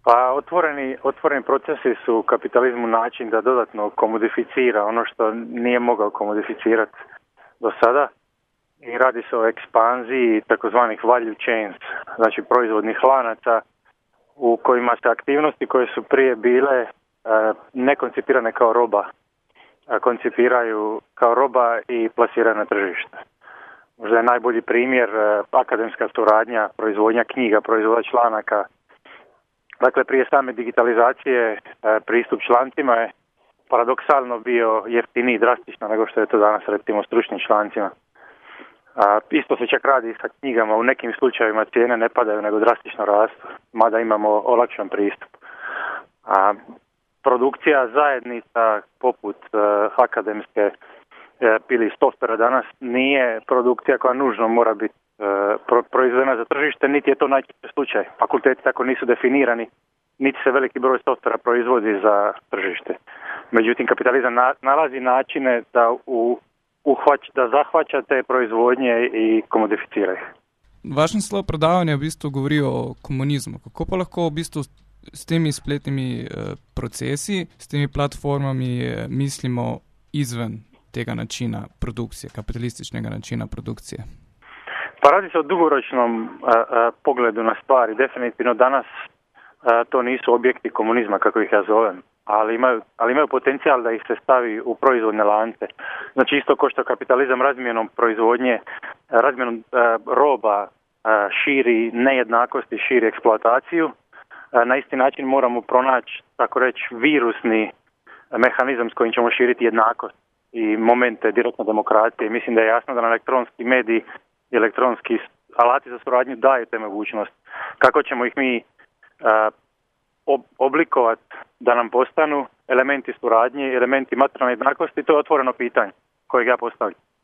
Pa otvoreni procesi su u kapitalizmu način da dodatno komodificira ono što nije mogao komodificirati do sada i radi se o ekspanziji takozvanih value chains, znači proizvodnih lanaca u kojima se aktivnosti koje su prije bile ne koncipirane kao roba, koncipiraju kao roba i plasiraju na tržište. Možda je najbolji primjer akademska suradnja, proizvodnja knjiga, proizvoda članaka. Dakle, prije same digitalizacije pristup člancima je paradoksalno bio jeftiniji drastično nego što je to danas recimo stručnim člancima. Isto se čak radi sa knjigama, u nekim slučajevima cijene ne padaju nego drastično rastu, mada imamo olakšan pristup. Produkcija zajednica poput akademske ili softvera danas nije produkcija koja nužno mora biti proizvedena za tržište, niti je to najčešći slučaj. Fakulteti tako nisu definirani, niti se veliki broj softvera proizvodi za tržište. Međutim, kapitalizam nalazi načine da zahvaća te proizvodnje i komodificira ih. Vaš naslov predavanja v bistvu govori o komunizmu. Kako pa lahko v bistvu s temi spletnimi procesi, s temi platformami mislimo izven tega načina produkcije, kapitalističnega načina produkcije? Pa radi se o dugoročnom pogledu na stvari. Definitivno danas to nisu objekti komunizma, kako ih ja zovem, ali imaju potencijal da ih se stavi u proizvodne lance. Znači isto kao što kapitalizam razmjenom proizvodnje, razmjenom roba širi nejednakosti, širi eksploataciju, na isti način moramo pronaći, tako reći, virusni mehanizam s kojim ćemo širiti jednakost i momente direktne demokracije. Mislim da je jasno da na elektronski mediji i elektronski alati za suradnju daju te mogućnosti. Kako ćemo ih mi oblikovati da nam postanu elementi suradnje, elementi materijalne jednakosti, to je otvoreno pitanje kojeg ja postavljam.